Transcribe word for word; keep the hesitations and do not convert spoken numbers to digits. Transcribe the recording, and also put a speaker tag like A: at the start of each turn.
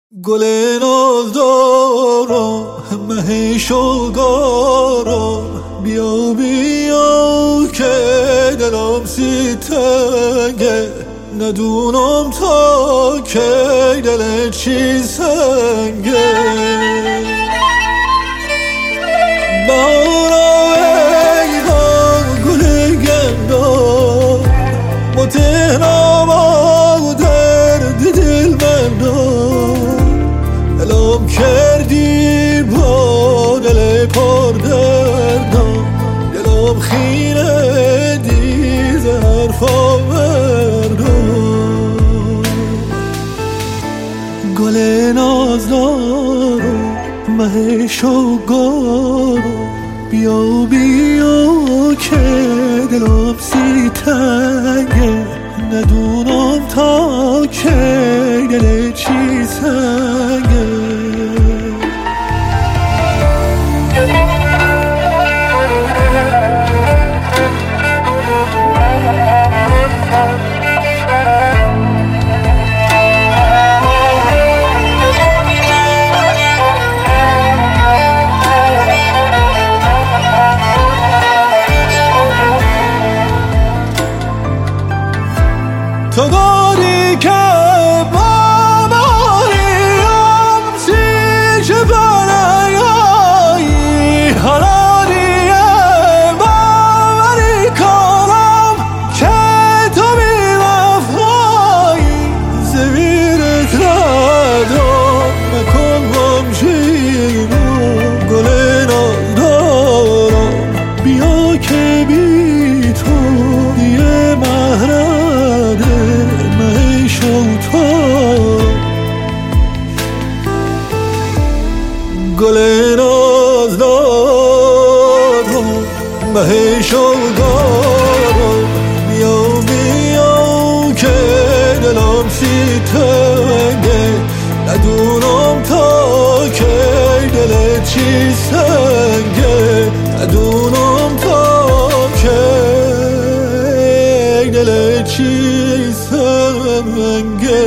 A: گل نازدارم مه شوگارم، بیا بیا که دلم سی تنگه، ندونم تا که دل چی سنگه. بارا ایوان گل گندم متهنم و درد دل مندم، الام کردی با دل پر دردم، دلم خیره دیز حرفا مردم. گل نازدارم مه شوگارم، بیا بیا که دلم سی تنگه، ندونم تا که دل چی سنگه. تو گاری که با ماریم سیش بنایی، حراریه باوری کنم که تو بی وفایی، زمیرت ندارم مکن همشیرم. گل نازدارم بیا که بی تو یه مهرده گل نازدارم مه شوگارم، بیا بیا که دلم سی تنگه، ندونم تا که دل چی سنگه، ندونم تا که دل چی سنگه.